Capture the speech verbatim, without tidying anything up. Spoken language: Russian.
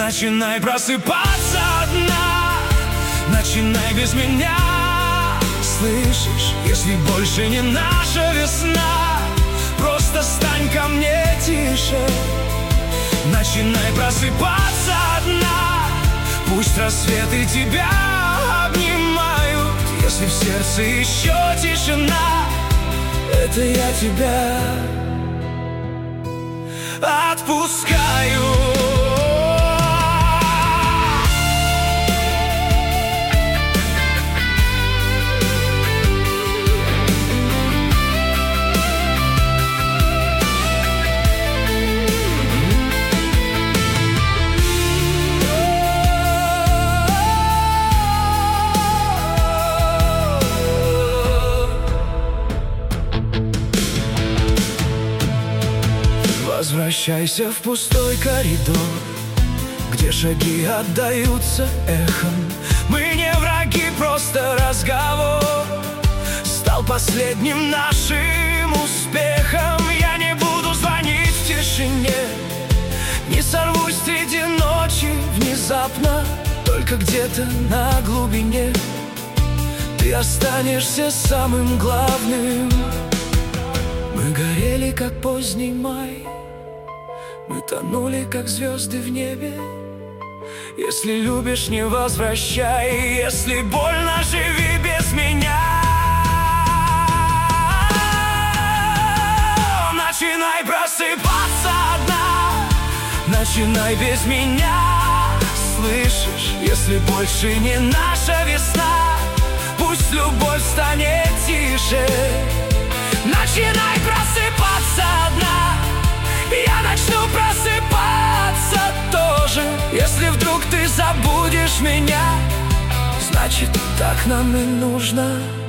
Начинай просыпаться одна, начинай без меня. Слышишь, если больше не наша весна, просто стань ко мне тише. Начинай просыпаться одна, пусть рассветы тебя обнимают. Если в сердце еще тишина, это я тебя отпускаю. Возвращайся в пустой коридор, где шаги отдаются эхом. Мы не враги, просто разговор стал последним нашим успехом. Я не буду звонить в тишине, не сорвусь среди ночи внезапно. Только где-то на глубине ты останешься самым главным. Мы горели, как поздний май, мы тонули, как звезды в небе. Если любишь, не возвращай, если больно, живи без меня. Начинай просыпаться одна, начинай без меня. Слышишь, если больше не наша весна, пусть любовь станет тише. Начинай просыпаться одна, я начну просыпаться тоже. Если вдруг ты забудешь меня, значит, так нам и нужно.